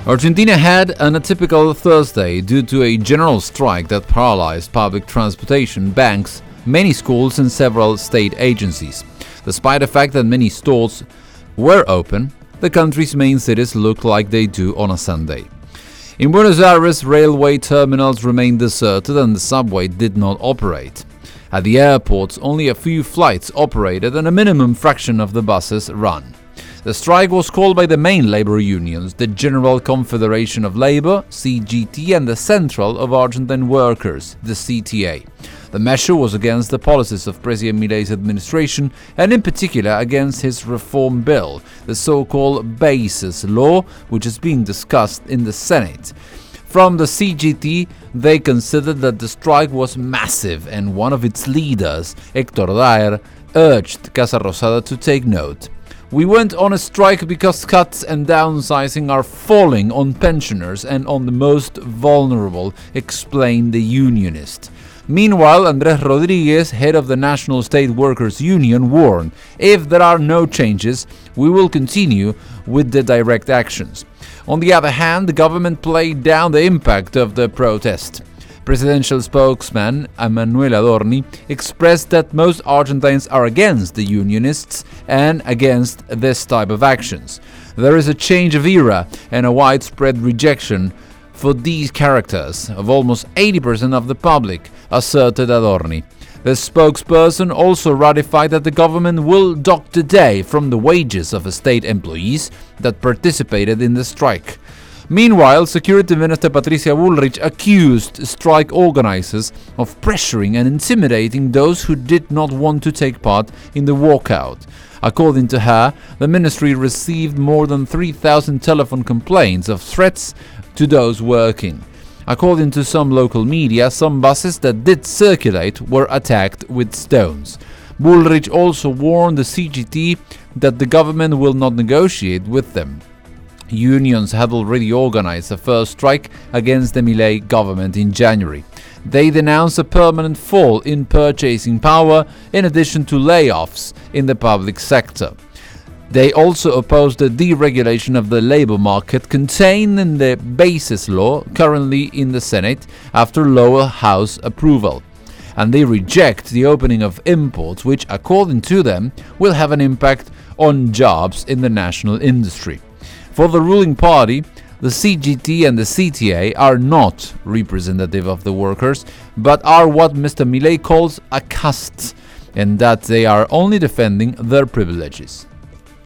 Argentina had an atypical Thursday due to a general strike that paralyzed public transportation, banks, many schools and several state agencies. Despite the fact that many stores were open, the country's main cities looked like they do on a Sunday. In Buenos Aires, railway terminals remained deserted and the subway did not operate. At the airports, only a few flights operated and a minimum fraction of the buses ran. The strike was called by the main labor unions, the General Confederation of Labor, CGT, and the Central of Argentine Workers, the CTA. The measure was against the policies of President Milei's administration and in particular against his reform bill, the so-called Bases Law, which is being discussed in the Senate. From the CGT, they considered that the strike was massive and one of its leaders, Héctor Daer, urged Casa Rosada to take note. "We went on a strike because cuts and downsizing are falling on pensioners and on the most vulnerable," explained the unionist. Meanwhile, Andrés Rodríguez, head of the National State Workers Union, warned, "If there are no changes, we will continue with the direct actions." On the other hand, the government played down the impact of the protest. Presidential spokesman Emanuel Adorni expressed that most Argentines are against the unionists and against this type of actions. "There is a change of era and a widespread rejection for these characters of almost 80% of the public," asserted Adorni. The spokesperson also ratified that the government will dock today from the wages of state employees that participated in the strike. Meanwhile, Security Minister Patricia Bullrich accused strike organizers of pressuring and intimidating those who did not want to take part in the walkout. According to her, the ministry received more than 3,000 telephone complaints of threats to those working. According to some local media, some buses that did circulate were attacked with stones. Bullrich also warned the CGT that the government will not negotiate with them. Unions had already organized a first strike against the Milei government in January. They denounced a permanent fall in purchasing power in addition to layoffs in the public sector. They also opposed the deregulation of the labor market contained in the Bases Law, currently in the Senate, after lower house approval. And they reject the opening of imports, which, according to them, will have an impact on jobs in the national industry. For the ruling party, the CGT and the CTA are not representative of the workers, but are what Mr. Milei calls a caste, and that they are only defending their privileges.